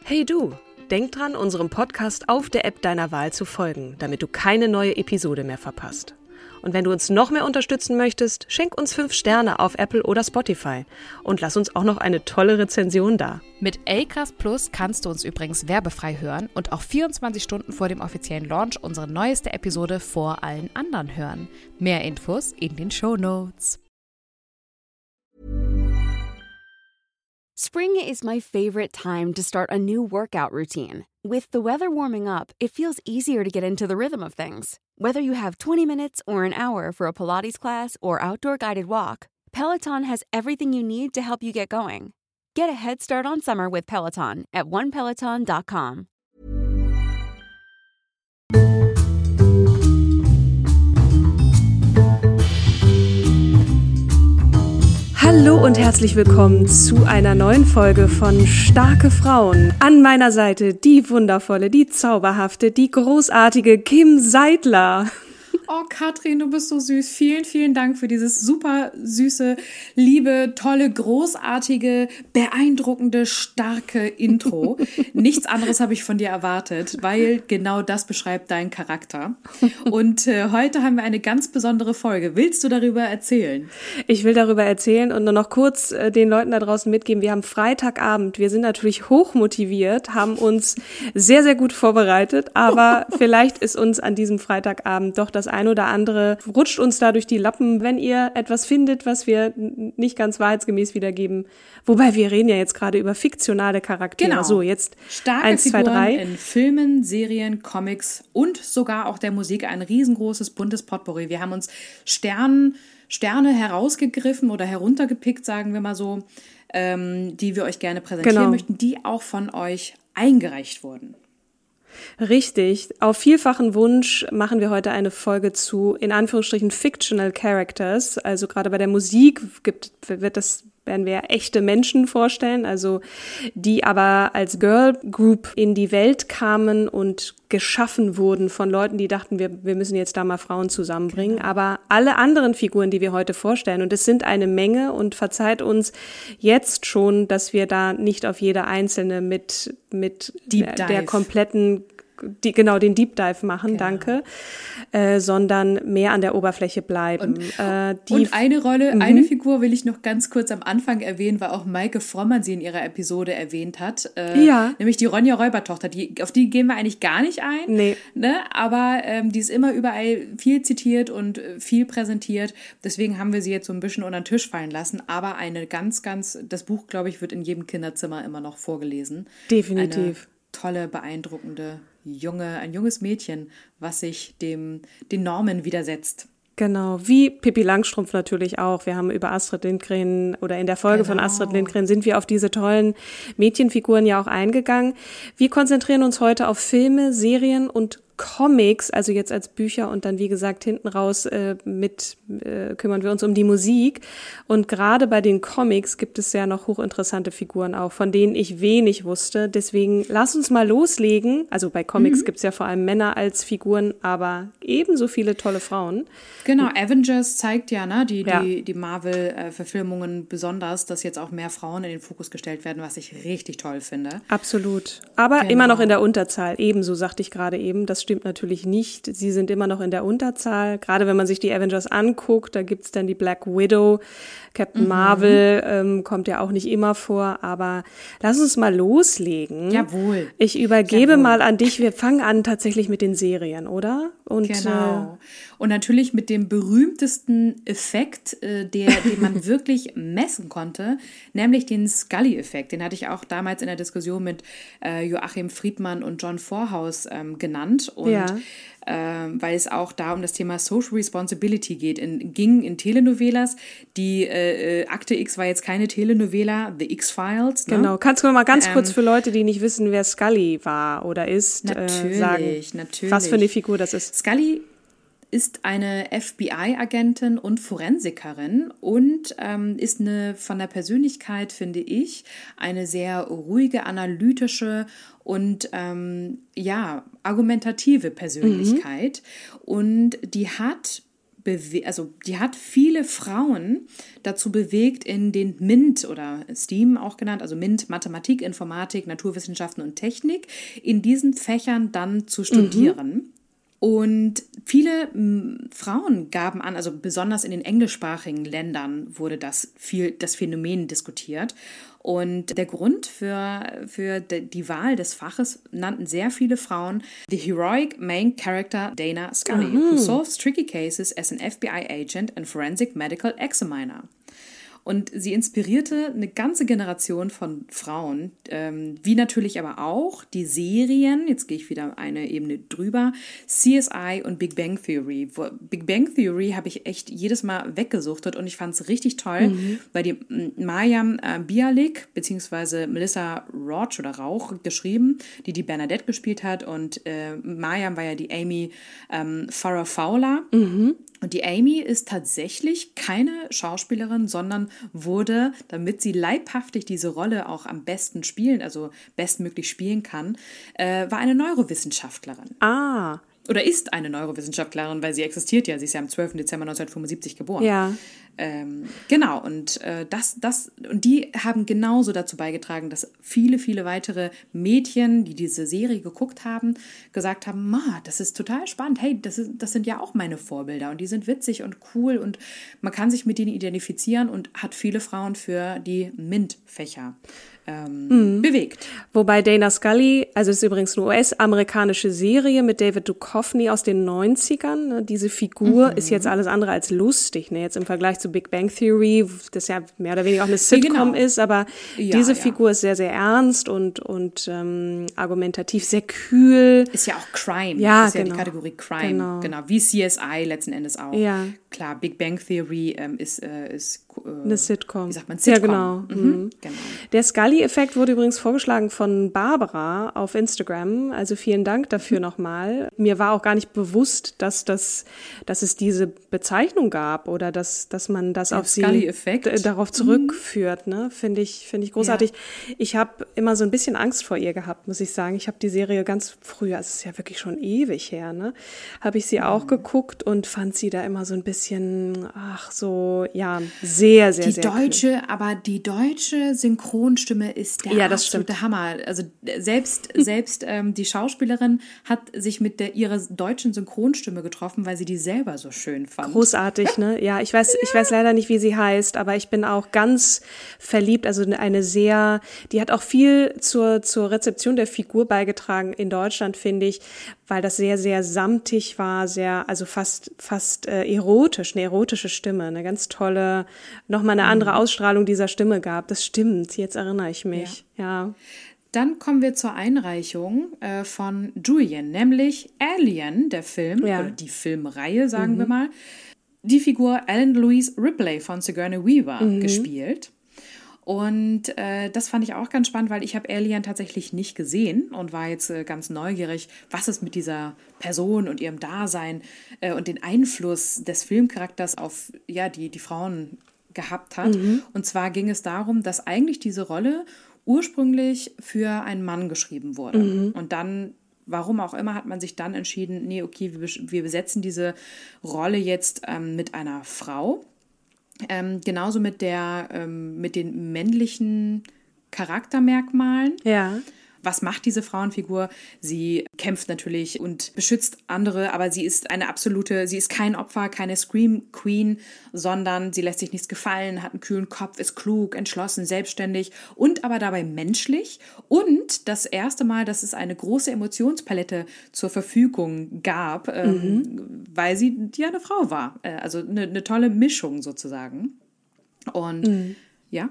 Hey du, denk dran, unserem Podcast auf der App deiner Wahl zu folgen, damit du keine neue Episode mehr verpasst. Und wenn du uns noch mehr unterstützen möchtest, schenk uns 5 Sterne auf Apple oder Spotify und lass uns auch noch eine tolle Rezension da. Mit Acast Plus kannst du uns übrigens werbefrei hören und auch 24 Stunden vor dem offiziellen Launch unsere neueste Episode vor allen anderen hören. Mehr Infos in den Shownotes. Spring is my favorite time to start a new workout routine. With the weather warming up, it feels easier to get into the rhythm of things. Whether you have 20 minutes or an hour for a Pilates class or outdoor guided walk, Peloton has everything you need to help you get going. Get a head start on summer with Peloton at onepeloton.com. Hallo und herzlich willkommen zu einer neuen Folge von Starke Frauen. An meiner Seite die wundervolle, die zauberhafte, die großartige Kim Seidler. Oh, Katrin, du bist so süß. Vielen, vielen Dank für dieses super süße, liebe, tolle, großartige, beeindruckende, starke Intro. Nichts anderes habe ich von dir erwartet, weil genau das beschreibt deinen Charakter. Und heute haben wir eine ganz besondere Folge. Willst du darüber erzählen? Ich will darüber erzählen und nur noch kurz den Leuten da draußen mitgeben. Wir haben Freitagabend. Wir sind natürlich hochmotiviert, haben uns sehr, sehr gut vorbereitet. Aber vielleicht ist uns an diesem Freitagabend doch das ein oder andere rutscht uns da durch die Lappen, wenn ihr etwas findet, was wir nicht ganz wahrheitsgemäß wiedergeben. Wobei wir reden ja jetzt gerade über fiktionale Charaktere. Genau. So, jetzt starke 1, 2, Figuren 3. in Filmen, Serien, Comics und sogar auch der Musik. Ein riesengroßes, buntes Potpourri. Wir haben uns Sterne herausgegriffen oder heruntergepickt, sagen wir mal so, die wir euch gerne präsentieren möchten, die auch von euch eingereicht wurden. Richtig. Auf vielfachen Wunsch machen wir heute eine Folge zu, in Anführungsstrichen, Fictional Characters. Also gerade bei der Musik werden wir echte Menschen vorstellen, also die aber als Girl Group in die Welt kamen und geschaffen wurden von Leuten, die dachten, wir müssen jetzt da mal Frauen zusammenbringen. Genau. Aber alle anderen Figuren, die wir heute vorstellen, und es sind eine Menge, und verzeiht uns jetzt schon, dass wir da nicht auf jede einzelne mit der kompletten den Deep Dive machen, danke, sondern mehr an der Oberfläche bleiben. Und eine Figur will ich noch ganz kurz am Anfang erwähnen, weil auch Maike Frommann sie in ihrer Episode erwähnt hat, nämlich die Ronja Räubertochter, auf die gehen wir eigentlich gar nicht ein, nee. Ne? Aber die ist immer überall viel zitiert und viel präsentiert, deswegen haben wir sie jetzt so ein bisschen unter den Tisch fallen lassen, aber das Buch, glaube ich, wird in jedem Kinderzimmer immer noch vorgelesen. Definitiv. Eine tolle, beeindruckende ein junges Mädchen, was sich den Normen widersetzt. Genau, wie Pippi Langstrumpf natürlich auch. Wir haben über Astrid Lindgren oder in der Folge von Astrid Lindgren sind wir auf diese tollen Mädchenfiguren ja auch eingegangen. Wir konzentrieren uns heute auf Filme, Serien und Comics, also jetzt als Bücher, und dann, wie gesagt, hinten raus kümmern wir uns um die Musik. Und gerade bei den Comics gibt es ja noch hochinteressante Figuren auch, von denen ich wenig wusste. Deswegen lass uns mal loslegen. Also bei Comics gibt es ja vor allem Männer als Figuren, aber ebenso viele tolle Frauen. Genau, Avengers zeigt ja, ne, die Marvel-Verfilmungen besonders, dass jetzt auch mehr Frauen in den Fokus gestellt werden, was ich richtig toll finde. Absolut. Aber immer noch in der Unterzahl. Ebenso sagte ich gerade eben, das stimmt natürlich nicht. Sie sind immer noch in der Unterzahl. Gerade wenn man sich die Avengers anguckt, da gibt's dann die Black Widow. Captain Marvel kommt ja auch nicht immer vor. Aber lass uns mal loslegen. Jawohl. Ich übergebe mal an dich. Wir fangen an tatsächlich mit den Serien, oder? Und, genau. Und natürlich mit dem berühmtesten Effekt, den man wirklich messen konnte, nämlich den Scully-Effekt. Den hatte ich auch damals in der Diskussion mit Joachim Friedmann und John Vorhaus genannt. Und weil es auch da um das Thema Social Responsibility ging in Telenovelas. Die Akte X war jetzt keine Telenovela, The X-Files. Ne? Genau. Kannst du mal ganz kurz für Leute, die nicht wissen, wer Scully war oder ist, sagen, was für eine Figur das ist? Scully ist eine FBI-Agentin und Forensikerin und ist von der Persönlichkeit, finde ich, eine sehr ruhige, analytische und argumentative Persönlichkeit. Und die hat die hat viele Frauen dazu bewegt, in den MINT oder STEAM auch genannt, also MINT, Mathematik, Informatik, Naturwissenschaften und Technik, in diesen Fächern dann zu studieren. Und viele Frauen gaben an, also besonders in den englischsprachigen Ländern wurde das Phänomen diskutiert. Und der Grund für die Wahl des Faches nannten sehr viele Frauen the heroic main character Dana Scully, who solves tricky cases as an FBI agent and forensic medical examiner. Und sie inspirierte eine ganze Generation von Frauen, wie natürlich aber auch die Serien, jetzt gehe ich wieder eine Ebene drüber, CSI und Big Bang Theory. Big Bang Theory habe ich echt jedes Mal weggesuchtet und ich fand es richtig toll, weil die Mayim Bialik bzw. Melissa Rauch geschrieben, die Bernadette gespielt hat, und Mayim war ja die Amy Farrah Fowler. Und die Amy ist tatsächlich keine Schauspielerin, sondern wurde, damit sie leibhaftig diese Rolle auch am besten spielen, also bestmöglich spielen kann, war eine Neurowissenschaftlerin. Oder ist eine Neurowissenschaftlerin, weil sie existiert ja. Sie ist ja am 12. Dezember 1975 geboren. Ja. Genau, und und die haben genauso dazu beigetragen, dass viele, viele weitere Mädchen, die diese Serie geguckt haben, gesagt haben, das ist total spannend, hey, das sind ja auch meine Vorbilder und die sind witzig und cool und man kann sich mit denen identifizieren, und hat viele Frauen für die MINT-Fächer bewegt. Wobei Dana Scully, also es ist übrigens eine US-amerikanische Serie mit David Duchovny aus den 90ern. Ne? Diese Figur ist jetzt alles andere als lustig, ne? Jetzt im Vergleich zu Big Bang Theory, das ja mehr oder weniger auch eine Sitcom ist, aber diese Figur ist sehr, sehr ernst und argumentativ sehr kühl. Ist ja auch Crime. Ja, ist ja die Kategorie Crime. Genau, wie CSI letzten Endes auch. Ja. Klar, Big Bang Theory ist eine Sitcom. Wie sagt man? Sitcom. Ja, genau. Genau. Der Scully-Effekt wurde übrigens vorgeschlagen von Barbara auf Instagram. Also vielen Dank dafür nochmal. Mir war auch gar nicht bewusst, dass es diese Bezeichnung gab oder dass man das auf sie darauf zurückführt. Ne? Finde ich großartig. Ja. Ich habe immer so ein bisschen Angst vor ihr gehabt, muss ich sagen. Ich habe die Serie ganz früher, es ist ja wirklich schon ewig her, ne? Habe ich sie auch geguckt und fand sie da immer so ein bisschen, sehr, sehr, sehr cool. Aber die deutsche Synchronstimme ist der absolute Hammer. Also selbst die Schauspielerin hat sich mit ihrer deutschen Synchronstimme getroffen, weil sie die selber so schön fand. Großartig, ne? Ja, ich weiß leider nicht, wie sie heißt, aber ich bin auch ganz verliebt. Also die hat auch viel zur Rezeption der Figur beigetragen in Deutschland, finde ich, weil das sehr, sehr samtig war, also fast erotisch, eine erotische Stimme, eine ganz tolle, nochmal eine andere Ausstrahlung dieser Stimme gab. Das stimmt, jetzt erinnere ich mich, ja. Dann kommen wir zur Einreichung von Julian, nämlich Alien, der Film, oder die Filmreihe, sagen wir mal, die Figur Ellen Louise Ripley von Sigourney Weaver gespielt. Und das fand ich auch ganz spannend, weil ich habe Alien tatsächlich nicht gesehen und war jetzt ganz neugierig, was es mit dieser Person und ihrem Dasein und den Einfluss des Filmcharakters auf die Frauen gehabt hat. Und zwar ging es darum, dass eigentlich diese Rolle ursprünglich für einen Mann geschrieben wurde. Und dann, warum auch immer, hat man sich dann entschieden, nee, okay, wir besetzen diese Rolle jetzt mit einer Frau. Genauso mit den männlichen Charaktermerkmalen. Ja. Was macht diese Frauenfigur? Sie kämpft natürlich und beschützt andere, aber sie ist kein Opfer, keine Scream Queen, sondern sie lässt sich nichts gefallen, hat einen kühlen Kopf, ist klug, entschlossen, selbstständig und aber dabei menschlich. Und das erste Mal, dass es eine große Emotionspalette zur Verfügung gab, weil sie eine Frau war. Also eine tolle Mischung sozusagen. Und ja.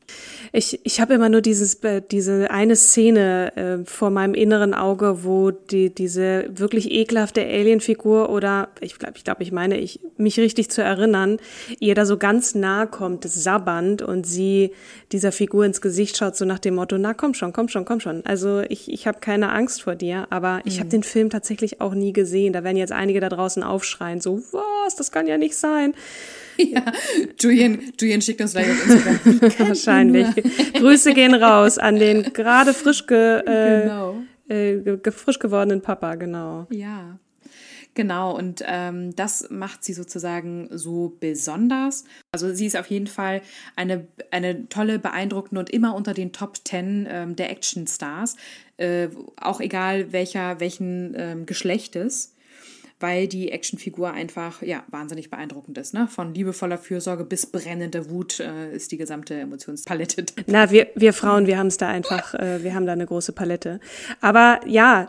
Ich habe immer nur diese eine Szene vor meinem inneren Auge, wo diese wirklich ekelhafte Alienfigur oder ich meine, mich richtig zu erinnern, ihr da so ganz nahe kommt, sabbernd, und sie dieser Figur ins Gesicht schaut, so nach dem Motto, na komm schon. Also ich habe keine Angst vor dir, aber ich habe den Film tatsächlich auch nie gesehen. Da werden jetzt einige da draußen aufschreien, so, was, das kann ja nicht sein. Ja, Julian schickt uns gleich auf Instagram. Wahrscheinlich. Grüße gehen raus an den gerade frisch gewordenen Papa, genau. Ja. Genau, und das macht sie sozusagen so besonders. Also sie ist auf jeden Fall eine tolle, beeindruckende und immer unter den Top 10 der Actionstars. Auch egal welchen Geschlechtes. Weil die Actionfigur einfach, wahnsinnig beeindruckend ist. Ne? Von liebevoller Fürsorge bis brennender Wut ist die gesamte Emotionspalette. Na, wir Frauen, wir haben es da einfach, wir haben da eine große Palette. Aber ja,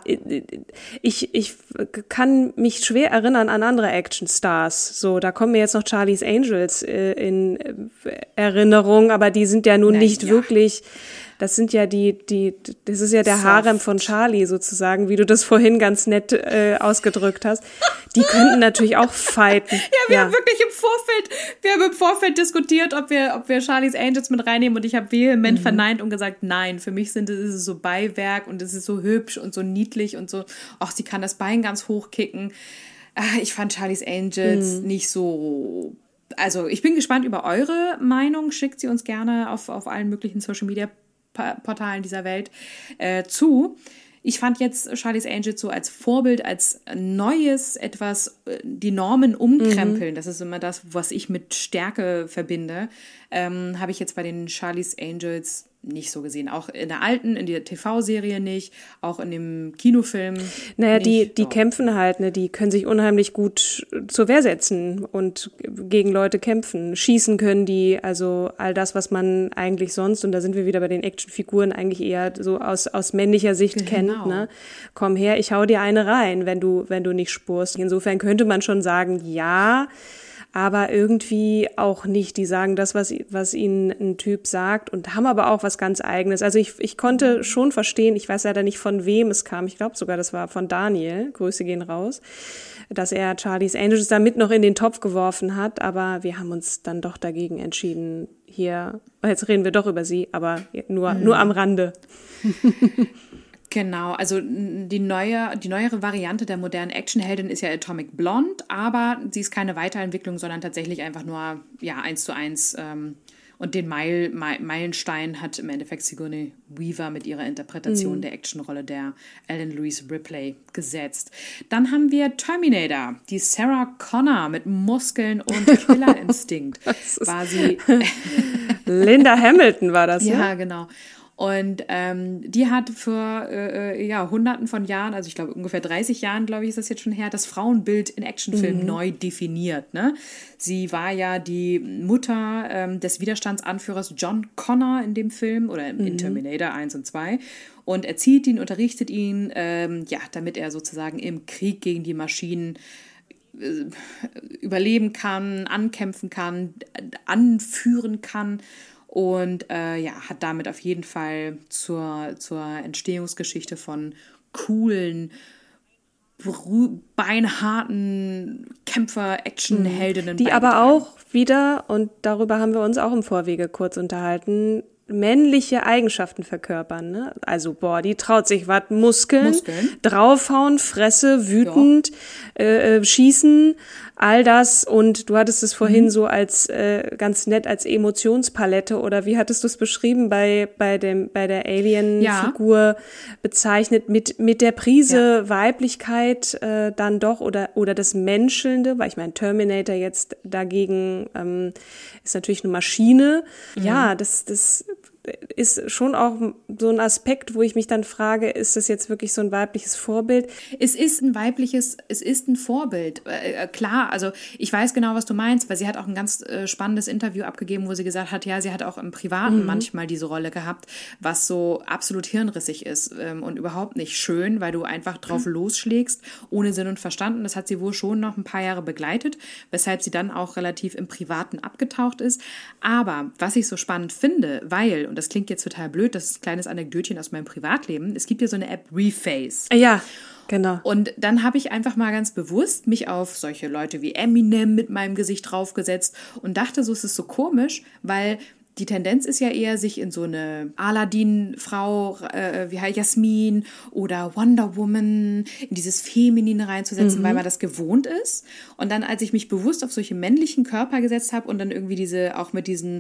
ich kann mich schwer erinnern an andere Actionstars. So, da kommen mir jetzt noch Charlie's Angels in Erinnerung, aber die sind ja nun nicht wirklich... Das sind ja das ist ja der Harem von Charlie sozusagen, wie du das vorhin ganz nett ausgedrückt hast. Die könnten natürlich auch fighten. Wir haben wirklich im Vorfeld diskutiert, ob wir Charlie's Angels mit reinnehmen, und ich habe vehement verneint und gesagt, nein, für mich ist es so Beiwerk und es ist so hübsch und so niedlich und so, ach, sie kann das Bein ganz hoch kicken. Ich fand Charlie's Angels nicht so... Also ich bin gespannt über eure Meinung. Schickt sie uns gerne auf allen möglichen Social-Media-Portalen dieser Welt zu. Ich fand jetzt Charlie's Angels so als Vorbild, als neues etwas, die Normen umkrempeln. Das ist immer das, was ich mit Stärke verbinde. Habe ich jetzt bei den Charlie's Angels nicht so gesehen. Auch in der TV-Serie nicht, auch in dem Kinofilm. Naja, die kämpfen halt, ne? Die können sich unheimlich gut zur Wehr setzen und gegen Leute kämpfen. Schießen können die, also all das, was man eigentlich sonst, und da sind wir wieder bei den Actionfiguren, eigentlich eher so aus männlicher Sicht kennt. Ne? Komm her, ich hau dir eine rein, wenn du nicht spurst. Insofern könnte man schon sagen, ja, aber irgendwie auch nicht. Die sagen das, was ihnen ein Typ sagt, und haben aber auch was ganz Eigenes. Also ich konnte schon verstehen, ich weiß leider nicht, von wem es kam, ich glaube sogar, das war von Daniel, Grüße gehen raus, dass er Charlie's Angels damit noch in den Topf geworfen hat, aber wir haben uns dann doch dagegen entschieden, hier, jetzt reden wir doch über sie, aber nur am Rande. Genau, also die neuere Variante der modernen Actionheldin ist ja Atomic Blonde, aber sie ist keine Weiterentwicklung, sondern tatsächlich einfach nur 1:1. Und den Meilenstein hat im Endeffekt Sigourney Weaver mit ihrer Interpretation der Actionrolle der Ellen Louise Ripley gesetzt. Dann haben wir Terminator, die Sarah Connor mit Muskeln und Killerinstinkt. War sie Linda Hamilton war das, ja, genau. Und die hat vor Hunderten von Jahren, also ich glaube ungefähr 30 Jahren, glaube ich, ist das jetzt schon her, das Frauenbild in Actionfilmen neu definiert. Ne? Sie war ja die Mutter des Widerstandsanführers John Connor in dem Film oder in Terminator 1 und 2 und erzieht ihn, unterrichtet ihn, damit er sozusagen im Krieg gegen die Maschinen überleben kann, ankämpfen kann, anführen kann. Und hat damit auf jeden Fall zur Entstehungsgeschichte von coolen, beinharten Kämpfer-Action-Heldinnen. Die aber auch wieder, und darüber haben wir uns auch im Vorwege kurz unterhalten, männliche Eigenschaften verkörpern. Ne? Also, die traut sich was, Muskeln, draufhauen, Fresse, wütend, schießen, all das. Und du hattest es vorhin so als ganz nett als Emotionspalette, oder wie hattest du es beschrieben bei der Alien-Figur bezeichnet, mit der Prise Weiblichkeit dann doch oder das Menschelnde, weil ich meine, Terminator jetzt dagegen ist natürlich eine Maschine. Ja, das ist schon auch so ein Aspekt, wo ich mich dann frage, ist das jetzt wirklich so ein weibliches Vorbild? Es ist ein Vorbild. Klar, also ich weiß genau, was du meinst, weil sie hat auch ein ganz spannendes Interview abgegeben, wo sie gesagt hat, ja, sie hat auch im Privaten manchmal diese Rolle gehabt, was so absolut hirnrissig ist und überhaupt nicht schön, weil du einfach drauf losschlägst, ohne Sinn und Verstand. Und das hat sie wohl schon noch ein paar Jahre begleitet, weshalb sie dann auch relativ im Privaten abgetaucht ist. Aber was ich so spannend finde, weil, und das klingt jetzt total blöd, das ist ein kleines Anekdötchen aus meinem Privatleben, es gibt ja so eine App Reface. Ja, genau. Und dann habe ich einfach mal ganz bewusst mich auf solche Leute wie Eminem mit meinem Gesicht draufgesetzt und dachte so, es ist so komisch, weil die Tendenz ist ja eher, sich in so eine Aladdin-Frau wie Jasmin oder Wonder Woman in dieses Feminine reinzusetzen, weil man das gewohnt ist. Und dann, als ich mich bewusst auf solche männlichen Körper gesetzt habe und dann irgendwie auch mit diesen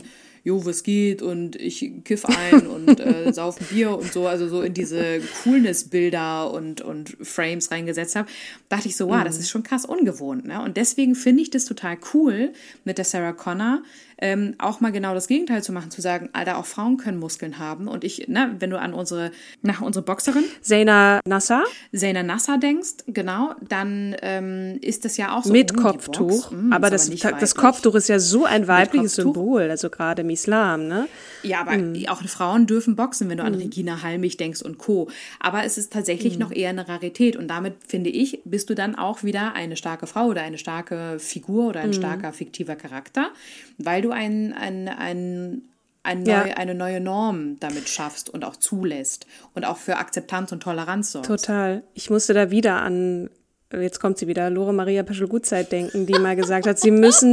jo, was geht und ich kiff ein und sauf ein Bier und so, also so in diese Coolness-Bilder und Frames reingesetzt habe, dachte ich so, wow, das ist schon krass ungewohnt, ne? Und deswegen finde ich das total cool mit der Sarah Connor, auch mal genau das Gegenteil zu machen, zu sagen, Alter, auch Frauen können Muskeln haben. Und ich, ne, wenn du an unsere Boxerin Zaina Nassar denkst, genau, dann ist das ja auch so. Mit Kopftuch, aber das Kopftuch ist ja so ein weibliches Symbol, also gerade im Islam, ne? Ja, aber auch Frauen dürfen boxen, wenn du an Regina Halmich denkst und Co. Aber es ist tatsächlich noch eher eine Rarität und damit, finde ich, bist du dann auch wieder eine starke Frau oder eine starke Figur oder ein starker fiktiver Charakter, weil du eine neue Norm damit schaffst und auch zulässt und auch für Akzeptanz und Toleranz sorgst. Total. Ich musste da wieder an, jetzt kommt sie wieder, Lore Maria Peschel-Gutzeit denken, die mal gesagt hat, wir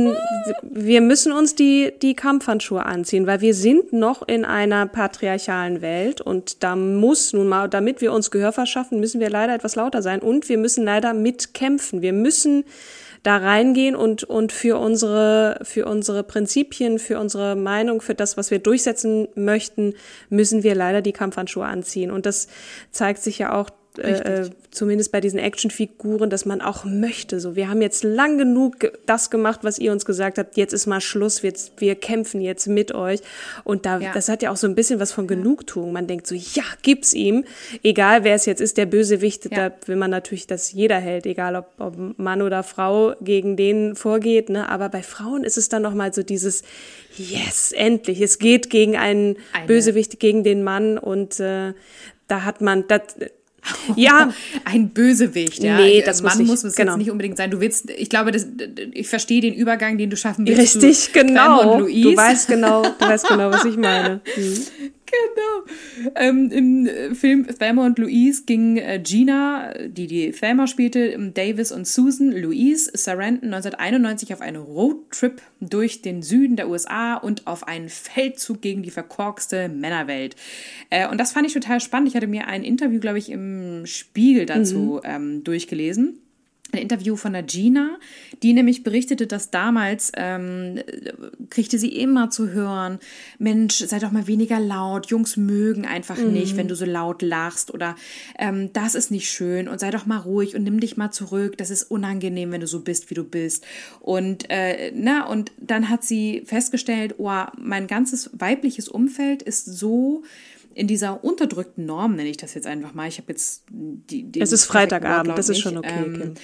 müssen uns die Kampfhandschuhe anziehen, weil wir sind noch in einer patriarchalen Welt und da muss nun mal, damit wir uns Gehör verschaffen, müssen wir leider etwas lauter sein und wir müssen leider mitkämpfen. Wir müssen da reingehen und für unsere Prinzipien, für unsere Meinung, für das, was wir durchsetzen möchten, müssen wir leider die Kampfhandschuhe anziehen. Und das zeigt sich ja auch zumindest bei diesen Actionfiguren, dass man auch möchte. So, wir haben jetzt lang genug das gemacht, was ihr uns gesagt habt. Jetzt ist mal Schluss. Wir kämpfen jetzt mit euch. Und das hat ja auch so ein bisschen was von Genugtuung. Man denkt so, ja, gib's ihm. Egal, wer es jetzt ist, der Bösewicht. Da will man natürlich, dass jeder hält, egal ob Mann oder Frau gegen den vorgeht. Ne? Aber bei Frauen ist es dann noch mal so dieses, yes, endlich. Es geht gegen einen Bösewicht, gegen den Mann. Und da hat man das. Ja, ein Bösewicht, ja. Nee, das Mann muss es jetzt nicht unbedingt sein. Ich glaube, ich verstehe den Übergang, den du schaffen willst. Richtig, genau. Du weißt genau, was ich meine. Genau. Im Film Thelma und Louise ging Gina, die Thelma spielte, Davis und Susan Louise Sarandon 1991 auf einen Roadtrip durch den Süden der USA und auf einen Feldzug gegen die verkorkste Männerwelt. Und das fand ich total spannend. Ich hatte mir ein Interview, glaube ich, im Spiegel dazu durchgelesen. Ein Interview von der Gina, die nämlich berichtete, dass damals kriegte sie immer zu hören, Mensch, sei doch mal weniger laut, Jungs mögen einfach nicht, wenn du so laut lachst oder das ist nicht schön und sei doch mal ruhig und nimm dich mal zurück, das ist unangenehm, wenn du so bist, wie du bist. Und und dann hat sie festgestellt, oh, mein ganzes weibliches Umfeld ist so in dieser unterdrückten Norm, nenne ich das jetzt einfach mal. Ich habe jetzt es ist Freitagabend, das ist schon okay, Kim.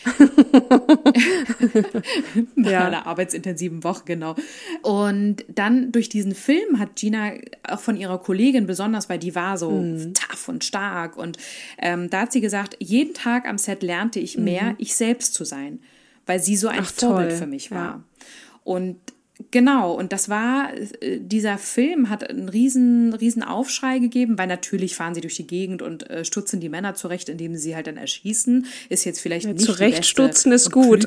Nach einer arbeitsintensiven Woche, genau. Und dann durch diesen Film hat Gina auch von ihrer Kollegin besonders, weil die war so tough und stark und da hat sie gesagt, jeden Tag am Set lernte ich mehr, ich selbst zu sein, weil sie so ein Vorbild für mich war. Ja. Und genau, und das war, dieser Film hat einen riesen Aufschrei gegeben, weil natürlich fahren sie durch die Gegend und stutzen die Männer zurecht, indem sie halt dann erschießen. Ist jetzt vielleicht nicht zurechtstutzen ist gut.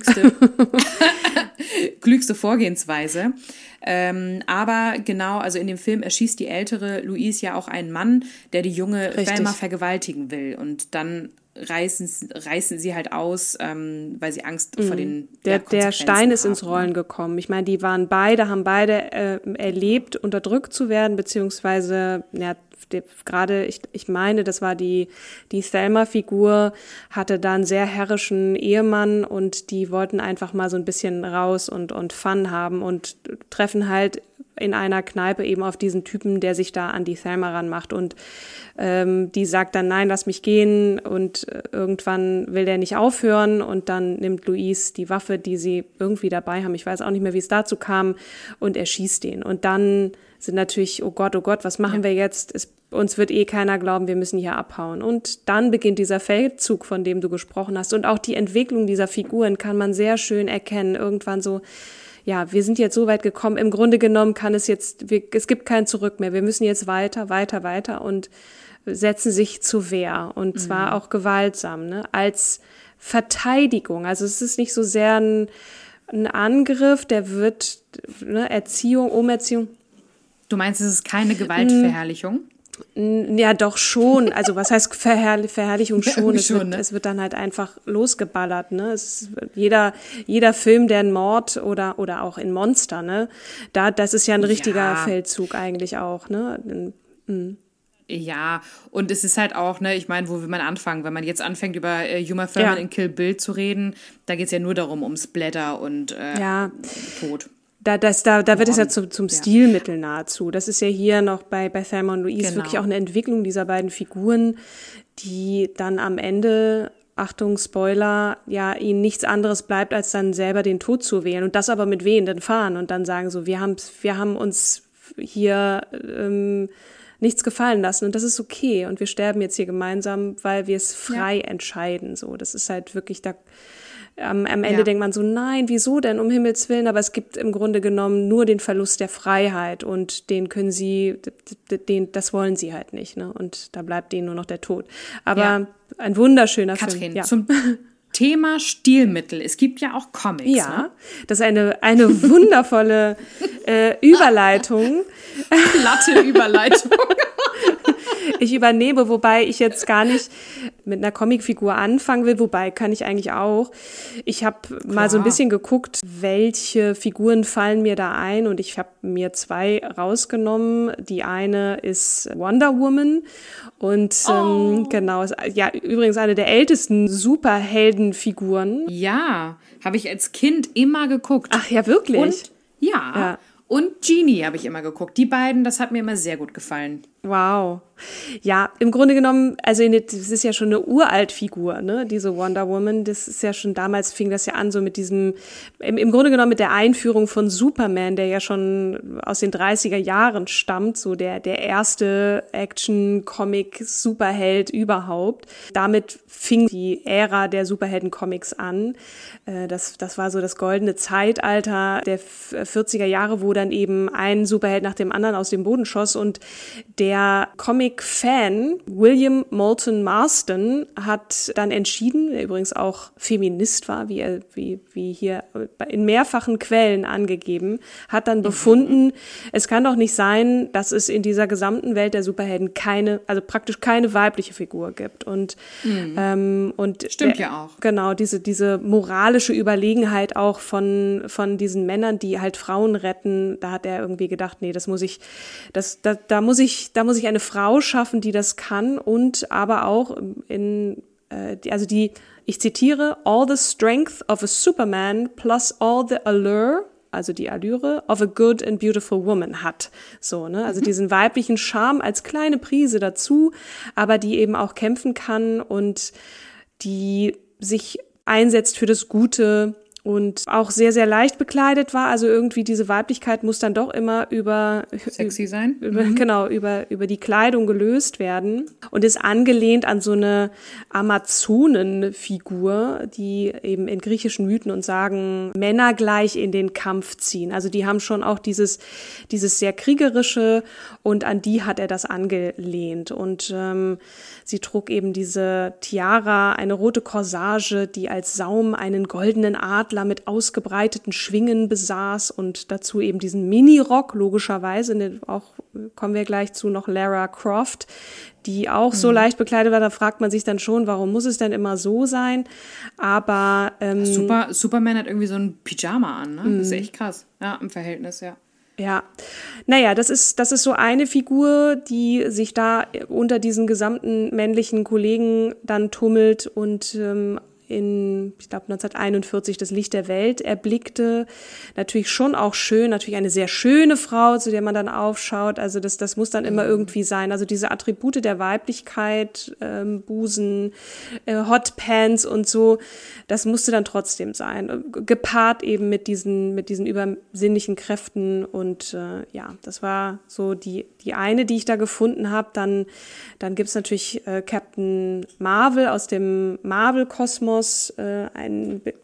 Klügste Vorgehensweise. Aber genau, also in dem Film erschießt die ältere Louise ja auch einen Mann, der die junge Thelma vergewaltigen will. Und dann reißen sie halt aus, weil sie Angst vor den Der Stein ist ins Rollen gekommen. Ich meine, haben beide erlebt, unterdrückt zu werden, beziehungsweise gerade, ich meine, das war die Thelma-Figur, hatte da einen sehr herrischen Ehemann und die wollten einfach mal so ein bisschen raus und Fun haben und treffen halt in einer Kneipe eben auf diesen Typen, der sich da an die Thelma ranmacht und die sagt dann, nein, lass mich gehen und irgendwann will der nicht aufhören und dann nimmt Louise die Waffe, die sie irgendwie dabei haben, ich weiß auch nicht mehr, wie es dazu kam, und erschießt den. Und dann sind natürlich, oh Gott, was machen wir jetzt? Uns wird keiner glauben, wir müssen hier abhauen. Und dann beginnt dieser Feldzug, von dem du gesprochen hast. Und auch die Entwicklung dieser Figuren kann man sehr schön erkennen. Irgendwann so, ja, wir sind jetzt so weit gekommen, im Grunde genommen es gibt kein Zurück mehr. Wir müssen jetzt weiter und setzen sich zur Wehr. Und zwar auch gewaltsam, ne? Als Verteidigung. Also es ist nicht so sehr ein Angriff, der wird, Umerziehung. Du meinst, es ist keine Gewaltverherrlichung? Ja, doch schon. Also was heißt Verherrlichung schon? Schon, Es wird dann halt einfach losgeballert, ne? Jeder Film, der ein Mord oder auch in Monster, ne? Das ist ja ein richtiger Feldzug eigentlich auch, ne? Ja, und es ist halt auch, ne, ich meine, wo will man anfangen? Wenn man jetzt anfängt, über Uma Thurman in Kill Bill zu reden, da geht es ja nur darum, um Splatter und Tod. Da wird es ja zum Stilmittel nahezu. Das ist ja hier noch bei Thelma und Louise wirklich auch eine Entwicklung dieser beiden Figuren, die dann am Ende, Achtung, Spoiler, ja, ihnen nichts anderes bleibt, als dann selber den Tod zu wählen. Und das aber mit wehenden Fahnen und dann sagen so, wir haben uns hier nichts gefallen lassen und das ist okay und wir sterben jetzt hier gemeinsam, weil wir es frei entscheiden. So, das ist halt wirklich da. Am Ende denkt man so, nein, wieso denn, um Himmels Willen? Aber es gibt im Grunde genommen nur den Verlust der Freiheit und das wollen sie halt nicht, ne? Und da bleibt denen nur noch der Tod. Aber ein wunderschöner Katrin, Film. Ja. Zum Thema Stilmittel. Es gibt ja auch Comics. Ja, ne? Das ist eine wundervolle Überleitung. Glatte Überleitung. Ich übernehme, wobei ich jetzt gar nicht mit einer Comicfigur anfangen will, wobei kann ich eigentlich auch. Ich habe mal so ein bisschen geguckt, welche Figuren fallen mir da ein und ich habe mir 2 rausgenommen. Die eine ist Wonder Woman und genau, ist ja übrigens eine der ältesten Superheldenfiguren. Ja, habe ich als Kind immer geguckt. Ach ja, wirklich? Und ja. Und Genie habe ich immer geguckt. Die beiden, das hat mir immer sehr gut gefallen. Wow. Ja, im Grunde genommen, also das ist ja schon eine Uraltfigur, ne, diese Wonder Woman. Das ist ja schon, damals fing das ja an so mit diesem, im Grunde genommen mit der Einführung von Superman, der ja schon aus den 30er Jahren stammt, so der erste Action-Comic-Superheld überhaupt. Damit fing die Ära der Superhelden-Comics an. Das war so das goldene Zeitalter der 40er Jahre, wo dann eben ein Superheld nach dem anderen aus dem Boden schoss und der Comic-Fan William Moulton Marston hat dann entschieden, der übrigens auch Feminist war, wie hier in mehrfachen Quellen angegeben, hat dann befunden, es kann doch nicht sein, dass es in dieser gesamten Welt der Superhelden praktisch keine weibliche Figur gibt. Und stimmt ja auch. Genau, diese moralische Überlegenheit auch von diesen Männern, die halt Frauen retten, da hat er irgendwie gedacht, nee, da muss ich eine Frau schaffen, die das kann und aber auch ich zitiere, all the strength of a Superman plus all the allure, also die Allüre, of a good and beautiful woman hat. So, ne? Also diesen weiblichen Charme als kleine Prise dazu, aber die eben auch kämpfen kann und die sich einsetzt für das Gute und auch sehr, sehr leicht bekleidet war. Also irgendwie diese Weiblichkeit muss dann doch immer sexy sein. Über die Kleidung gelöst werden und ist angelehnt an so eine Amazonenfigur, die eben in griechischen Mythen und Sagen Männer gleich in den Kampf ziehen. Also die haben schon auch dieses sehr kriegerische und an die hat er das angelehnt. Und sie trug eben diese Tiara, eine rote Corsage, die als Saum einen goldenen Adler mit ausgebreiteten Schwingen besaß und dazu eben diesen Mini-Rock, logischerweise, auch kommen wir gleich zu, noch Lara Croft, die auch so leicht bekleidet war. Da fragt man sich dann schon, warum muss es denn immer so sein? Aber Superman hat irgendwie so ein Pyjama an, ne? Das ist echt krass. Ja, im Verhältnis, ja. Ja, naja, das ist so eine Figur, die sich da unter diesen gesamten männlichen Kollegen dann tummelt und ich glaube 1941 das Licht der Welt erblickte. Natürlich schon auch schön, natürlich eine sehr schöne Frau, zu der man dann aufschaut. Also das muss dann immer irgendwie sein. Also diese Attribute der Weiblichkeit, Busen, Hotpants und so, das musste dann trotzdem sein. Gepaart eben mit diesen übersinnlichen Kräften und das war so die eine, die ich da gefunden habe. Dann gibt's natürlich Captain Marvel aus dem Marvel-Kosmos, ein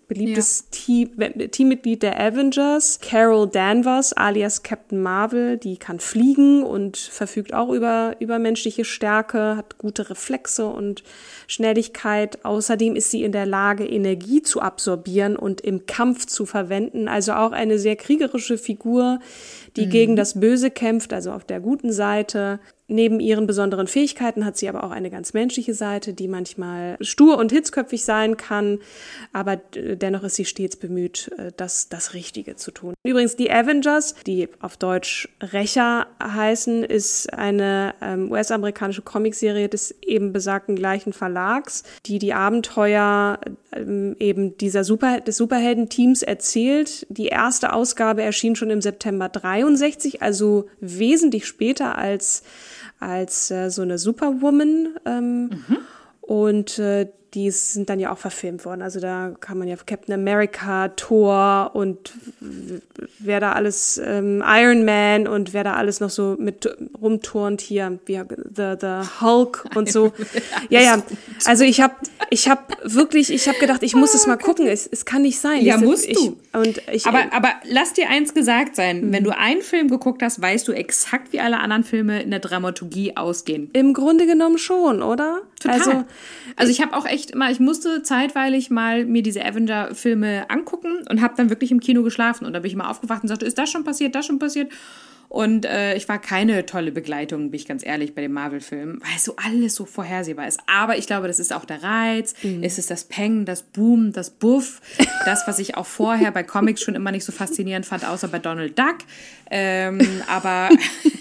beliebtes Teammitglied der Avengers. Carol Danvers alias Captain Marvel, die kann fliegen und verfügt auch über menschliche Stärke, hat gute Reflexe und Schnelligkeit. Außerdem ist sie in der Lage, Energie zu absorbieren und im Kampf zu verwenden. Also auch eine sehr kriegerische Figur, die gegen das Böse kämpft, also auf der guten Seite. Neben ihren besonderen Fähigkeiten hat sie aber auch eine ganz menschliche Seite, die manchmal stur und hitzköpfig sein kann, aber dennoch ist sie stets bemüht, das Richtige zu tun. Übrigens, die Avengers, die auf Deutsch Rächer heißen, ist eine US-amerikanische Comicserie des eben besagten gleichen Verlags, die Abenteuer eben des Superheldenteams erzählt. Die erste Ausgabe erschien schon im September 63, also wesentlich später als so eine Superwoman. Und die sind dann ja auch verfilmt worden. Also da kann man ja Captain America, Thor und wer da alles, Iron Man und wer da alles noch so mit rumturnt hier, wie the Hulk und so. Ja. Also ich habe gedacht, ich muss es mal gucken. Es kann nicht sein. Ja, musst du. Aber lass dir eins gesagt sein. Wenn du einen Film geguckt hast, weißt du exakt, wie alle anderen Filme in der Dramaturgie ausgehen. Im Grunde genommen schon, oder? Total. Also ich habe auch echt immer, ich musste zeitweilig mal mir diese Avenger-Filme angucken und habe dann wirklich im Kino geschlafen. Und da bin ich mal aufgewacht und sagte, ist das schon passiert, das schon passiert? Und ich war keine tolle Begleitung, bin ich ganz ehrlich, bei den Marvel-Filmen, weil so alles so vorhersehbar ist. Aber ich glaube, das ist auch der Reiz. Es ist das Peng, das Boom, das Buff. Das, was ich auch vorher bei Comics schon immer nicht so faszinierend fand, außer bei Donald Duck. Aber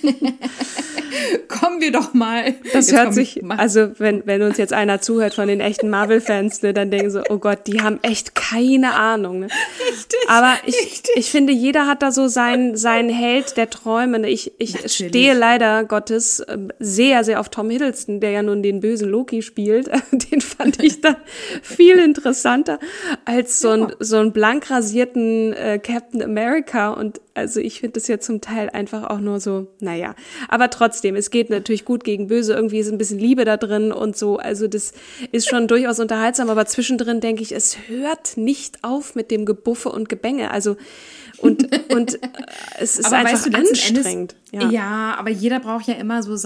kommen wir doch mal. Das hört sich, also wenn uns jetzt einer zuhört von den echten Marvel-Fans, ne, dann denken so, oh Gott, die haben echt keine Ahnung. Ne? Richtig. Aber ich finde, jeder hat da so seinen Held der Träume. Ich stehe leider Gottes sehr, sehr auf Tom Hiddleston, der ja nun den bösen Loki spielt. Den fand ich dann viel interessanter als so einen blank rasierten Captain America. Und also ich finde das ja zum Teil einfach auch nur so, naja. Aber trotzdem, es geht natürlich gut gegen Böse. Irgendwie ist ein bisschen Liebe da drin und so. Also das ist schon durchaus unterhaltsam. Aber zwischendrin denke ich, es hört nicht auf mit dem Gebuffe und Gebänge. Also und es ist aber einfach weißt du, anstrengend. Ja, aber jeder braucht ja immer so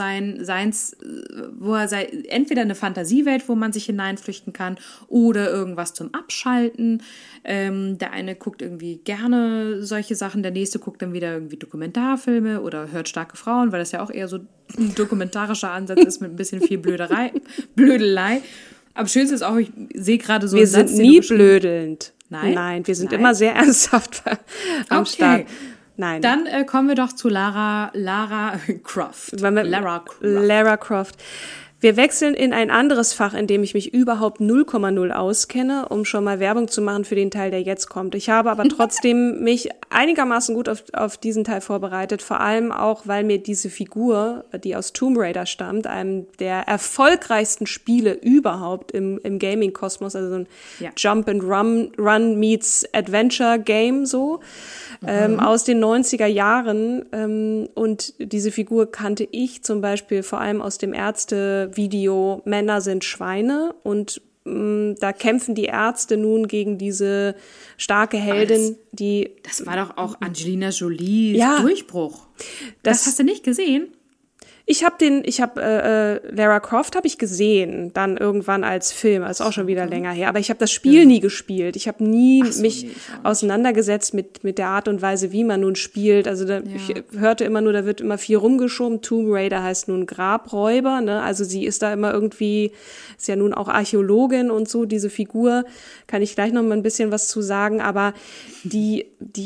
wo er entweder eine Fantasiewelt, wo man sich hineinflüchten kann, oder irgendwas zum Abschalten. Der eine guckt irgendwie gerne solche Sachen, der nächste guckt dann wieder irgendwie Dokumentarfilme oder hört starke Frauen, weil das ja auch eher so ein dokumentarischer Ansatz ist mit ein bisschen viel Blödelei. Aber schönste ist auch, ich sehe gerade so einen Satz. Wir sind nie blödelnd. Nein, wir sind immer sehr ernsthaft am Start. Nein. Dann kommen wir doch zu Lara Croft. Lara Croft. Wir wechseln in ein anderes Fach, in dem ich mich überhaupt 0,0 auskenne, um schon mal Werbung zu machen für den Teil, der jetzt kommt. Ich habe aber trotzdem mich einigermaßen gut auf diesen Teil vorbereitet, vor allem auch, weil mir diese Figur, die aus Tomb Raider stammt, einem der erfolgreichsten Spiele überhaupt im Gaming-Kosmos, also so ein Jump-and-Run meets Adventure-Game so, aus den 90er Jahren. Und diese Figur kannte ich zum Beispiel vor allem aus dem Ärzte-Video Männer sind Schweine. Und da kämpfen die Ärzte nun gegen diese starke Heldin, die... Das war doch auch Angelina Jolies Durchbruch. Das hast du nicht gesehen? Ich habe Lara Croft habe ich gesehen, dann irgendwann als Film, also auch schon wieder länger her. Aber ich habe das Spiel nie gespielt. Ich habe nie mich auseinandergesetzt mit der Art und Weise, wie man nun spielt. Also ich hörte immer nur, da wird immer viel rumgeschoben. Tomb Raider heißt nun Grabräuber, ne? Also sie ist da immer irgendwie, ist ja nun auch Archäologin und so. Diese Figur kann ich gleich noch mal ein bisschen was zu sagen. Aber die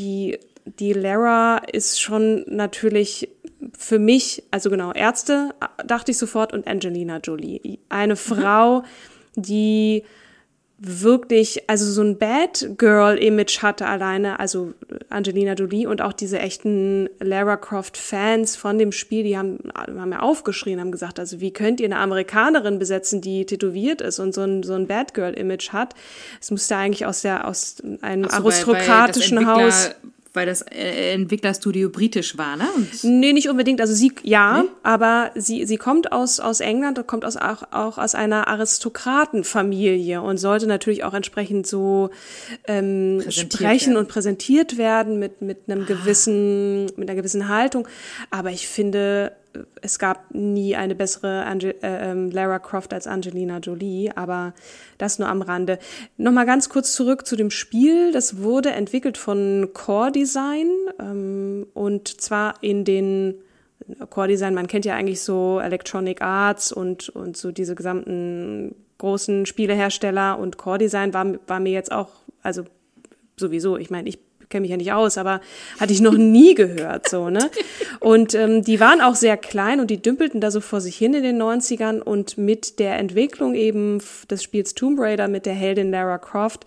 Lara ist schon natürlich für mich, also genau, Ärzte dachte ich sofort und Angelina Jolie. Eine Frau, die wirklich, also so ein Bad Girl-Image hatte alleine, also Angelina Jolie und auch diese echten Lara Croft-Fans von dem Spiel, die haben ja aufgeschrien, haben gesagt, also wie könnt ihr eine Amerikanerin besetzen, die tätowiert ist und so ein Bad Girl-Image hat? Es musste eigentlich aus einem aristokratischen Haus weil das Entwicklerstudio britisch war, ne? Nee, nicht unbedingt. Also aber sie kommt aus England und kommt auch aus einer Aristokratenfamilie und sollte natürlich auch entsprechend so sprechen und präsentiert werden mit einer gewissen Haltung. Aber ich finde, es gab nie eine bessere Lara Croft als Angelina Jolie, aber das nur am Rande. Nochmal ganz kurz zurück zu dem Spiel. Das wurde entwickelt von Core Design und zwar in den Core Design, man kennt ja eigentlich so Electronic Arts und so diese gesamten großen Spielehersteller, und Core Design war mir jetzt auch, also sowieso, ich meine, ich kenne mich ja nicht aus, aber hatte ich noch nie gehört, so, ne? Und die waren auch sehr klein und die dümpelten da so vor sich hin in den 90ern, und mit der Entwicklung eben des Spiels Tomb Raider mit der Heldin Lara Croft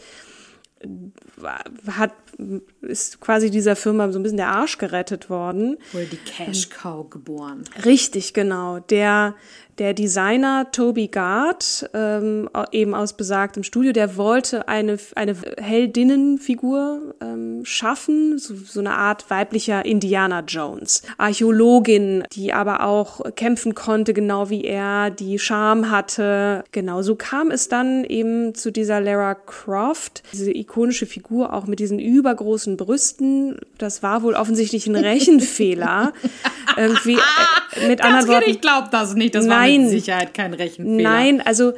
ist quasi dieser Firma so ein bisschen der Arsch gerettet worden. Wurde die Cash Cow geboren. Richtig, genau. Der Designer Toby Gard, eben aus besagtem Studio, der wollte eine Heldinnenfigur schaffen, so eine Art weiblicher Indiana Jones. Archäologin, die aber auch kämpfen konnte, genau wie er, die Charme hatte. Genau, so kam es dann eben zu dieser Lara Croft, diese ikonische Figur, auch mit diesen übergroßen Brüsten. Das war wohl offensichtlich ein Rechenfehler. Irgendwie, mit anderen Worten, ich glaube das nicht, das war mit Sicherheit kein Rechenfehler. Nein, also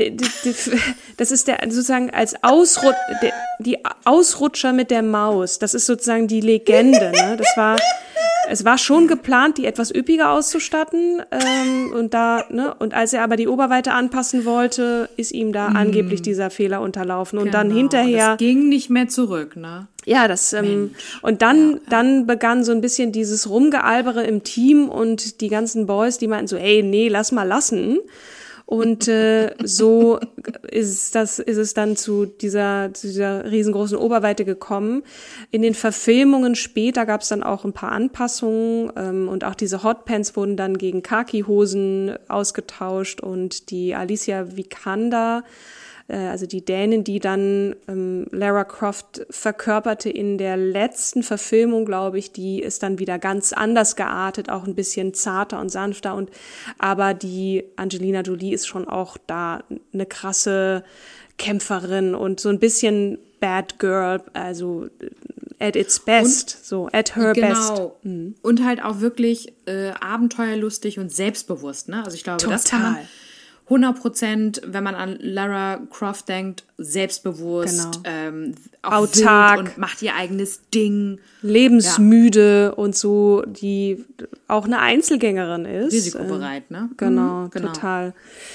das ist der sozusagen als die Ausrutscher mit der Maus. Das ist sozusagen die Legende. Ne? Es war schon geplant, die etwas üppiger auszustatten, und als er aber die Oberweite anpassen wollte, ist ihm da angeblich dieser Fehler unterlaufen. Und dann hinterher. Das ging nicht mehr zurück, ne? Ja, und dann begann so ein bisschen dieses Rumgealbere im Team, und die ganzen Boys, die meinten so, ey, nee, lass mal lassen. Und so ist es dann zu dieser riesengroßen Oberweite gekommen. In den Verfilmungen später gab es dann auch ein paar Anpassungen, und auch diese Hotpants wurden dann gegen Khaki-Hosen ausgetauscht, und die Alicia Vikander, also die Dänin, die dann Lara Croft verkörperte in der letzten Verfilmung, glaube ich, die ist dann wieder ganz anders geartet, auch ein bisschen zarter und sanfter, aber die Angelina Jolie ist schon auch da eine krasse Kämpferin und so ein bisschen Bad Girl, also at its best, at her best. Genau. Und halt auch wirklich abenteuerlustig und selbstbewusst, ne? Also ich glaube, das kann man 100%, wenn man an Lara Croft denkt, selbstbewusst, autark und macht ihr eigenes Ding. Lebensmüde und so, die auch eine Einzelgängerin ist. Risikobereit, ne? Genau, total.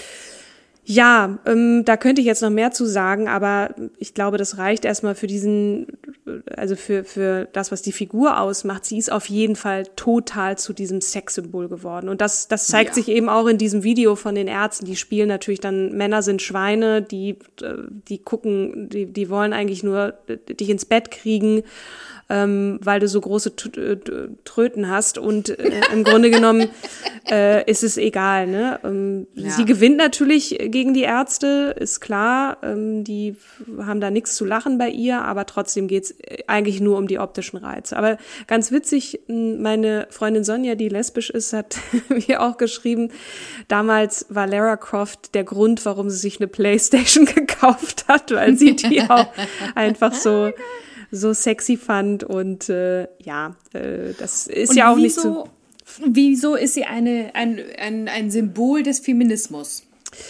Ja, da könnte ich jetzt noch mehr zu sagen, aber ich glaube, das reicht erstmal für für das, was die Figur ausmacht. Sie ist auf jeden Fall total zu diesem Sexsymbol geworden. Und das zeigt sich eben auch in diesem Video von den Ärzten. Die spielen natürlich dann Männer sind Schweine, die gucken, die wollen eigentlich nur dich ins Bett kriegen, weil du so große Tröten hast, und im Grunde genommen ist es egal, ne? Sie gewinnt natürlich gegen die Ärzte, ist klar, die haben da nichts zu lachen bei ihr, aber trotzdem geht's eigentlich nur um die optischen Reize. Aber ganz witzig, meine Freundin Sonja, die lesbisch ist, hat mir auch geschrieben, damals war Lara Croft der Grund, warum sie sich eine Playstation gekauft hat, weil sie die auch einfach so sexy fand, und das ist ja auch nicht so. Wieso ist sie ein Symbol des Feminismus?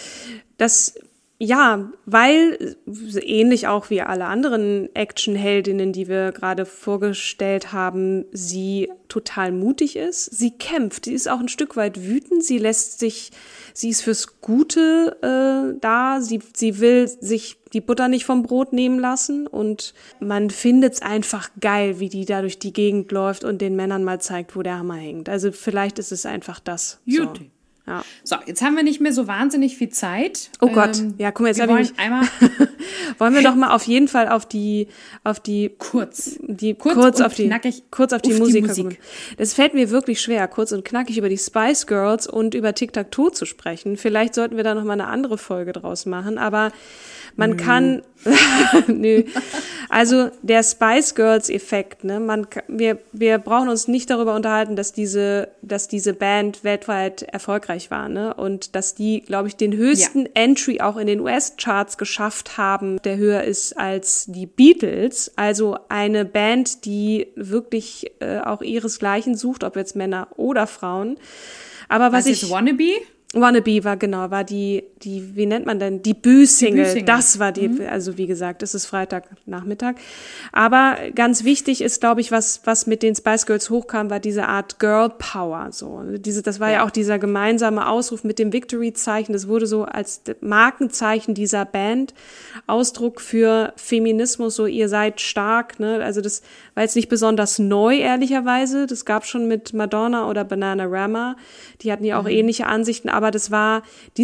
Weil ähnlich auch wie alle anderen Actionheldinnen, die wir gerade vorgestellt haben, sie total mutig ist. Sie kämpft, sie ist auch ein Stück weit wütend, sie ist fürs Gute da, sie will sich die Butter nicht vom Brot nehmen lassen, und man findet's einfach geil, wie die da durch die Gegend läuft und den Männern mal zeigt, wo der Hammer hängt. Also vielleicht ist es einfach das. So. Ja. So, jetzt haben wir nicht mehr so wahnsinnig viel Zeit. Oh Gott, ja, guck mal, jetzt wollen wir doch mal auf jeden Fall auf die kurz auf die Musik kommen. Das fällt mir wirklich schwer, kurz und knackig über die Spice Girls und über Tic-Tac-Toe zu sprechen. Vielleicht sollten wir da noch mal eine andere Folge draus machen, aber Man kann, nö, also der Spice Girls Effekt, ne, wir brauchen uns nicht darüber unterhalten, dass diese Band weltweit erfolgreich war, ne, und dass die, glaube ich, den höchsten Entry auch in den US-Charts geschafft haben, der höher ist als die Beatles, also eine Band, die wirklich auch ihresgleichen sucht, ob jetzt Männer oder Frauen. Aber was ich Wannabe war die, wie nennt man denn? Die Bü-Single. Das war die, also wie gesagt, es ist Freitagnachmittag. Aber ganz wichtig ist, glaube ich, was mit den Spice Girls hochkam, war diese Art Girl Power, so. Das war ja auch dieser gemeinsame Ausruf mit dem Victory-Zeichen. Das wurde so als Markenzeichen dieser Band, Ausdruck für Feminismus, so ihr seid stark, ne? Also das war jetzt nicht besonders neu, ehrlicherweise. Das gab schon mit Madonna oder Bananarama. Die hatten ja auch ähnliche Ansichten, aber das war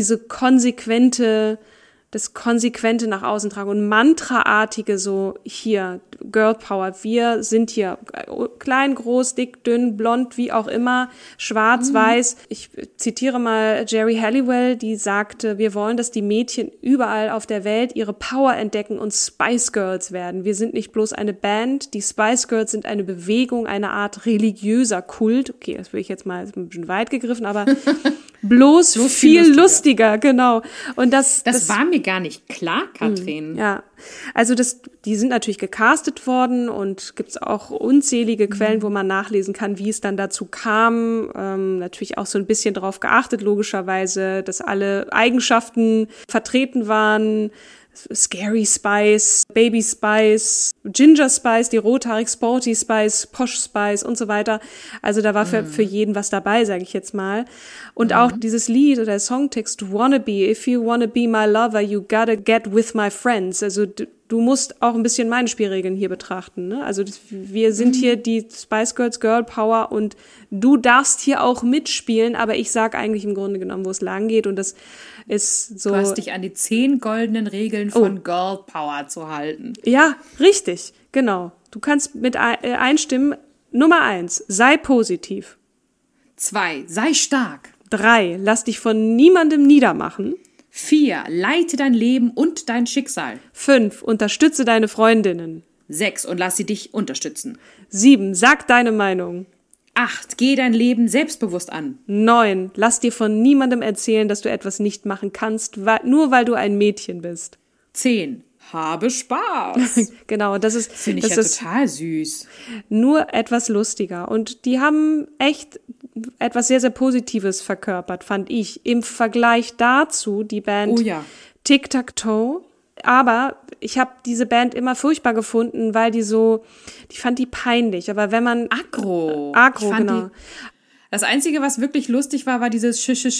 das konsequente nach außen tragen und mantraartige so hier, Girl Power, wir sind hier klein, groß, dick, dünn, blond, wie auch immer, schwarz, weiß. Ich zitiere mal Jerry Halliwell, die sagte, wir wollen, dass die Mädchen überall auf der Welt ihre Power entdecken und Spice Girls werden. Wir sind nicht bloß eine Band, die Spice Girls sind eine Bewegung, eine Art religiöser Kult. Okay, das will ich jetzt mal ein bisschen weit gegriffen, aber bloß viel lustiger, genau. Und das war mir gar nicht klar, Katrin. Ja, also die sind natürlich gecastet worden und gibt's auch unzählige Quellen, wo man nachlesen kann, wie es dann dazu kam. Natürlich auch so ein bisschen drauf geachtet, logischerweise, dass alle Eigenschaften vertreten waren. Scary Spice, Baby Spice, Ginger Spice, die rothaarig Sporty Spice, Posh Spice und so weiter. Also da war für jeden was dabei, sage ich jetzt mal. Und auch dieses Lied oder der Songtext Wannabe, if you wanna be my lover, you gotta get with my friends. Also du musst auch ein bisschen meine Spielregeln hier betrachten, ne? Also wir sind hier die Spice Girls, Girl Power und du darfst hier auch mitspielen, aber ich sag eigentlich im Grunde genommen, wo es lang geht und das ist so. Du hast dich an die 10 goldenen Regeln von Girl Power zu halten. Ja, richtig, genau. Du kannst mit einstimmen. Nummer 1, sei positiv. 2, sei stark. 3, lass dich von niemandem niedermachen. 4, leite dein Leben und dein Schicksal. 5, unterstütze deine Freundinnen. 6, und lass sie dich unterstützen. 7, sag deine Meinung. 8, geh dein Leben selbstbewusst an. 9, lass dir von niemandem erzählen, dass du etwas nicht machen kannst, nur weil du ein Mädchen bist. 10, habe Spaß. Genau, das ist... Finde ich ja total süß. Nur etwas lustiger. Und die haben echt etwas sehr, sehr Positives verkörpert, fand ich. Im Vergleich dazu die Band Tic Tac Toe. Aber ich habe diese Band immer furchtbar gefunden, weil die fand die peinlich. Aber wenn man... Aggro, genau. Das Einzige, was wirklich lustig war dieses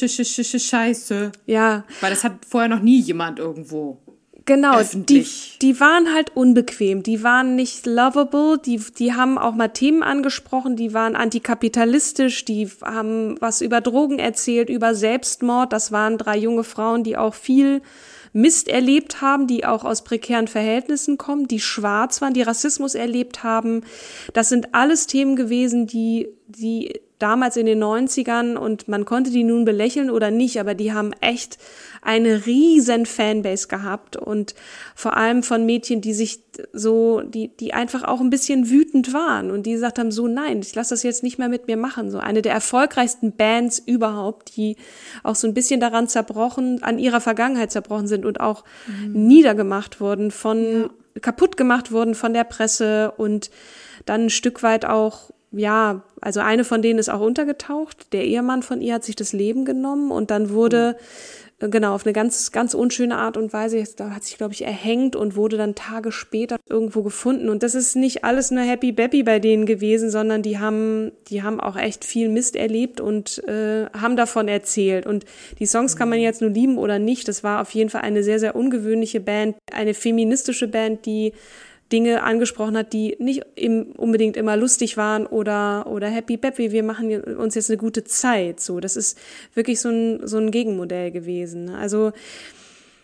Scheiße. Ja. Weil das hat vorher noch nie jemand irgendwo. Genau, die waren halt unbequem, die waren nicht lovable, die haben auch mal Themen angesprochen, die waren antikapitalistisch, die haben was über Drogen erzählt, über Selbstmord. Das waren 3 junge Frauen, die auch viel Mist erlebt haben, die auch aus prekären Verhältnissen kommen, die schwarz waren, die Rassismus erlebt haben. Das sind alles Themen gewesen, die damals in den 90ern, und man konnte die nun belächeln oder nicht, aber die haben echt eine riesen Fanbase gehabt und vor allem von Mädchen, die sich so, die einfach auch ein bisschen wütend waren und die gesagt haben, so nein, ich lasse das jetzt nicht mehr mit mir machen. So eine der erfolgreichsten Bands überhaupt, die auch so ein bisschen an ihrer Vergangenheit zerbrochen sind und auch niedergemacht wurden kaputt gemacht wurden von der Presse und dann ein Stück weit auch, ja, also eine von denen ist auch untergetaucht. Der Ehemann von ihr hat sich das Leben genommen und dann wurde, auf eine ganz, ganz unschöne Art und Weise, da hat sich, glaube ich, erhängt und wurde dann Tage später irgendwo gefunden. Und das ist nicht alles nur Happy Bappy bei denen gewesen, sondern die haben auch echt viel Mist erlebt und haben davon erzählt. Und die Songs kann man jetzt nur lieben oder nicht. Das war auf jeden Fall eine sehr, sehr ungewöhnliche Band, eine feministische Band, die Dinge angesprochen hat, die nicht unbedingt immer lustig waren oder Happy Bappy, wir machen uns jetzt eine gute Zeit. So, das ist wirklich so ein Gegenmodell gewesen. Also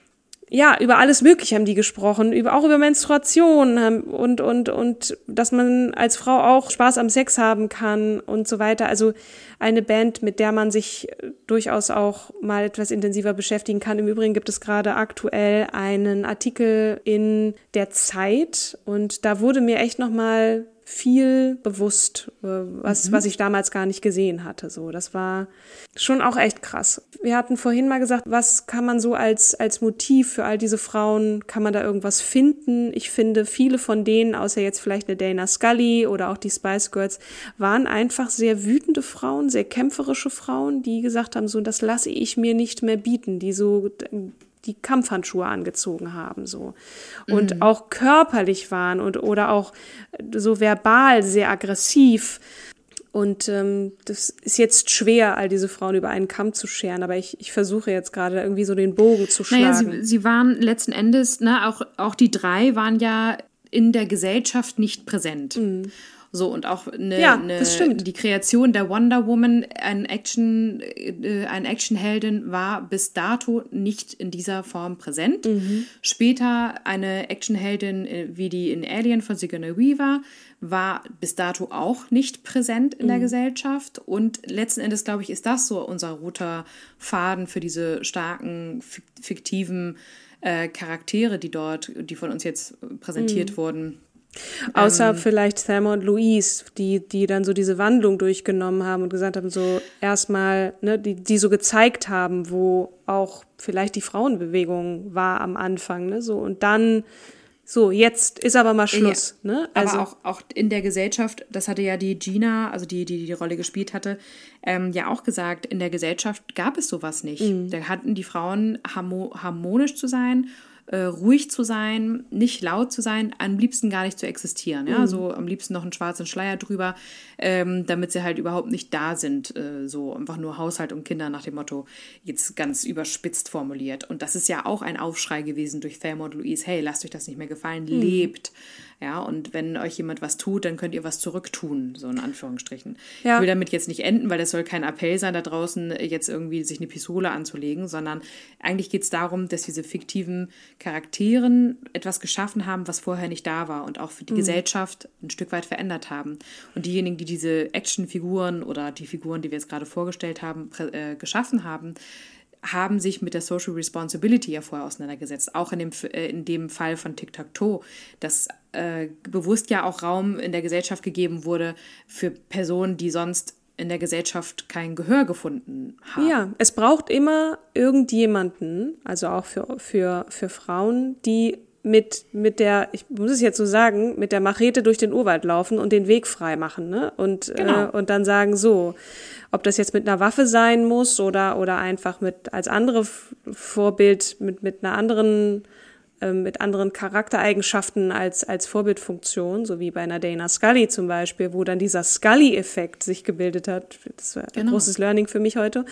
ja, über alles Mögliche haben die gesprochen, auch über Menstruation und dass man als Frau auch Spaß am Sex haben kann und so weiter. Also eine Band, mit der man sich durchaus auch mal etwas intensiver beschäftigen kann. Im Übrigen gibt es gerade aktuell einen Artikel in der Zeit und da wurde mir echt nochmal viel bewusst, was ich damals gar nicht gesehen hatte. So, das war schon auch echt krass. Wir hatten vorhin mal gesagt, was kann man so als Motiv für all diese Frauen, kann man da irgendwas finden? Ich finde, viele von denen, außer jetzt vielleicht eine Dana Scully oder auch die Spice Girls, waren einfach sehr wütende Frauen, sehr kämpferische Frauen, die gesagt haben, so, das lasse ich mir nicht mehr bieten, die so die Kampfhandschuhe angezogen haben, so. Und auch körperlich waren oder auch so verbal sehr aggressiv. Und das ist jetzt schwer, all diese Frauen über einen Kamm zu scheren, aber ich versuche jetzt gerade irgendwie so den Bogen zu schlagen. Naja, sie waren letzten Endes, auch die 3 waren ja in der Gesellschaft nicht präsent. So, und auch die Kreation der Wonder Woman, eine Actionheldin, war bis dato nicht in dieser Form präsent. Später eine Actionheldin wie die in Alien von Sigourney Weaver war bis dato auch nicht präsent in der Gesellschaft. Und letzten Endes, glaube ich, ist das so unser roter Faden für diese starken, fiktiven Charaktere, die von uns jetzt präsentiert wurden. Außer vielleicht Thelma und Louise, die dann so diese Wandlung durchgenommen haben und gesagt haben, so erstmal, ne, die so gezeigt haben, wo auch vielleicht die Frauenbewegung war am Anfang, ne, so, und dann so, jetzt ist aber mal Schluss, ja, ne? Also, aber auch in der Gesellschaft, das hatte ja die Gina, also die Rolle gespielt hatte, ja auch gesagt, in der Gesellschaft gab es sowas nicht. Da hatten die Frauen harmonisch zu sein, ruhig zu sein, nicht laut zu sein, am liebsten gar nicht zu existieren. Ja? So am liebsten noch einen schwarzen Schleier drüber, damit sie halt überhaupt nicht da sind. So einfach nur Haushalt und Kinder nach dem Motto, jetzt ganz überspitzt formuliert. Und das ist ja auch ein Aufschrei gewesen durch Thelma und Louise. Hey, lasst euch das nicht mehr gefallen, lebt. Ja, und wenn euch jemand was tut, dann könnt ihr was zurücktun, so in Anführungsstrichen. Ja. Ich will damit jetzt nicht enden, weil das soll kein Appell sein, da draußen jetzt irgendwie sich eine Pistole anzulegen, sondern eigentlich geht es darum, dass diese fiktiven Charakteren etwas geschaffen haben, was vorher nicht da war und auch für die Gesellschaft ein Stück weit verändert haben. Und diejenigen, die diese Actionfiguren oder die Figuren, die wir jetzt gerade vorgestellt haben, geschaffen haben sich mit der Social Responsibility ja vorher auseinandergesetzt. Auch in dem Fall von Tic-Tac-Toe, dass bewusst ja auch Raum in der Gesellschaft gegeben wurde für Personen, die sonst in der Gesellschaft kein Gehör gefunden haben. Ja, es braucht immer irgendjemanden, also auch für Frauen, die mit der, ich muss es jetzt so sagen, mit der Machete durch den Urwald laufen und den Weg frei machen, ne? Und dann sagen, so, ob das jetzt mit einer Waffe sein muss oder einfach als andere Vorbild mit einer anderen mit anderen Charaktereigenschaften als Vorbildfunktion, so wie bei einer Dana Scully zum Beispiel, wo dann dieser Scully-Effekt sich gebildet hat. Das war ein großes Learning für mich heute.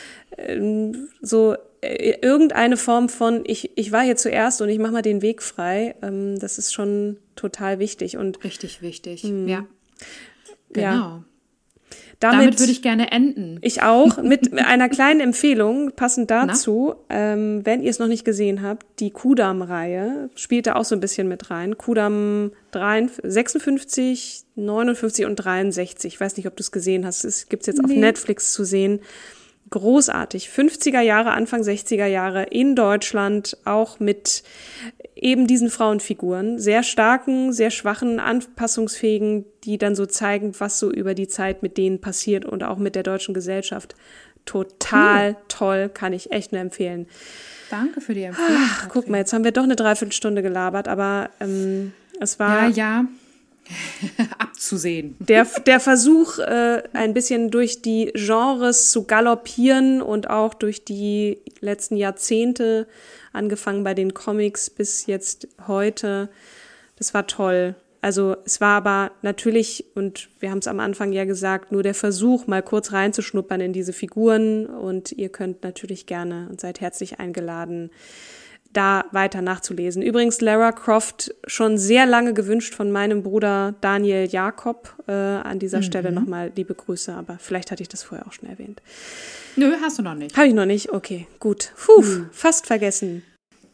So irgendeine Form von, ich war hier zuerst und ich mache mal den Weg frei, das ist schon total wichtig. Und richtig wichtig, ja. Genau. Ja. Damit würde ich gerne enden. Ich auch, mit einer kleinen Empfehlung, passend dazu, wenn ihr es noch nicht gesehen habt, die Kudam-Reihe spielt da auch so ein bisschen mit rein. Kudam 56, 59 und 63. Ich weiß nicht, ob du es gesehen hast. Es gibt es jetzt auf Netflix zu sehen. Großartig. 50er Jahre, Anfang 60er Jahre in Deutschland, auch mit eben diesen Frauenfiguren, sehr starken, sehr schwachen, anpassungsfähigen, die dann so zeigen, was so über die Zeit mit denen passiert und auch mit der deutschen Gesellschaft. Total toll, kann ich echt nur empfehlen. Danke für die Empfehlung. Guck mal, jetzt haben wir doch eine Dreiviertelstunde gelabert, aber es war... Ja. abzusehen. Der Versuch, ein bisschen durch die Genres zu galoppieren und auch durch die letzten Jahrzehnte, angefangen bei den Comics bis jetzt heute, das war toll. Also es war aber natürlich, und wir haben es am Anfang ja gesagt, nur der Versuch, mal kurz reinzuschnuppern in diese Figuren, und ihr könnt natürlich gerne und seid herzlich eingeladen, da weiter nachzulesen. Übrigens Lara Croft schon sehr lange gewünscht von meinem Bruder Daniel Jakob. An dieser Stelle nochmal liebe Grüße, aber vielleicht hatte ich das vorher auch schon erwähnt. Nö, hast du noch nicht. Habe ich noch nicht? Okay, gut. Fast vergessen.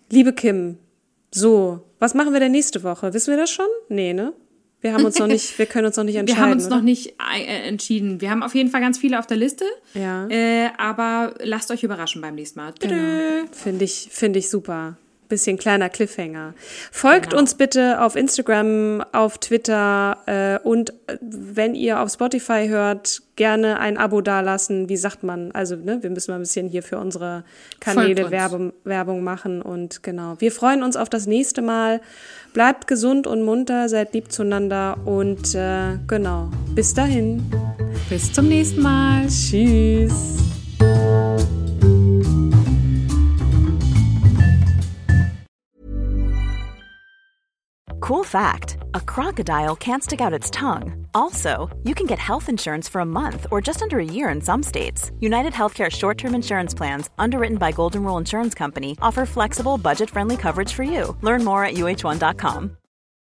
Liebe Kim, so, was machen wir denn nächste Woche? Wissen wir das schon? Nee, ne? Wir können uns noch nicht entscheiden. Wir haben uns oder? noch nicht entschieden. Wir haben auf jeden Fall ganz viele auf der Liste. Ja. Aber lasst euch überraschen beim nächsten Mal. Genau. Finde ich super. Bisschen kleiner Cliffhanger. Folgt uns bitte auf Instagram, auf Twitter und wenn ihr auf Spotify hört, gerne ein Abo dalassen. Wie sagt man? Also, ne, wir müssen mal ein bisschen hier für unsere Kanäle Werbung machen und genau. Wir freuen uns auf das nächste Mal. Bleibt gesund und munter, seid lieb zueinander und genau. Bis dahin. Bis zum nächsten Mal. Tschüss. Cool fact, a crocodile can't stick out its tongue. Also, you can get health insurance for a month or just under a year in some states. United Healthcare short-term insurance plans, underwritten by Golden Rule Insurance Company, offer flexible, budget-friendly coverage for you. Learn more at uh1.com.